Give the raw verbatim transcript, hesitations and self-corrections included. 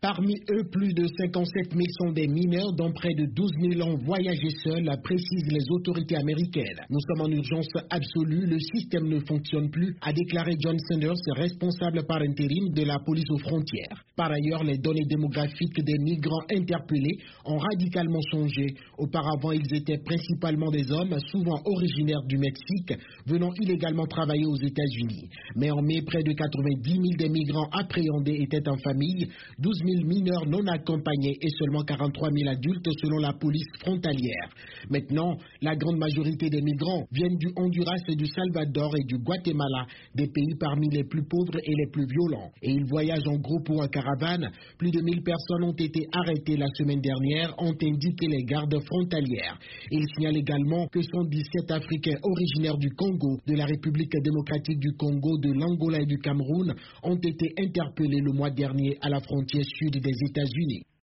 Parmi eux, plus de cinquante-sept mille sont des mineurs, dont près de douze mille ont voyagé seuls, précisent les autorités américaines. Nous sommes en urgence absolue, le système ne fonctionne plus, a déclaré John Sanders, responsable par intérim de la police aux frontières. Par ailleurs, les données démographiques des migrants interpellés ont radicalement changé. Auparavant, ils étaient principalement des hommes, souvent originaires du Mexique, venant illégalement travailler aux États-Unis. Mais en mai, près de quatre-vingt-dix mille des migrants appréhendés étaient en famille, douze mille mineurs non accompagnés et seulement quarante-trois mille adultes selon la police frontalière. Maintenant, la grande majorité des migrants viennent du Honduras, du Salvador et du Guatemala, des pays parmi les plus pauvres et les plus violents. Et ils voyagent en groupe ou en caravane. Plus de mille personnes ont été arrêtées la semaine dernière, ont indiqué les gardes frontalières. Et ils signalent également que cent dix-sept Africains originaires du Congo, de la République démocratique du Congo, de l'Angola et du Cameroun ont été interpellés le mois dernier à la frontière sud des États-Unis.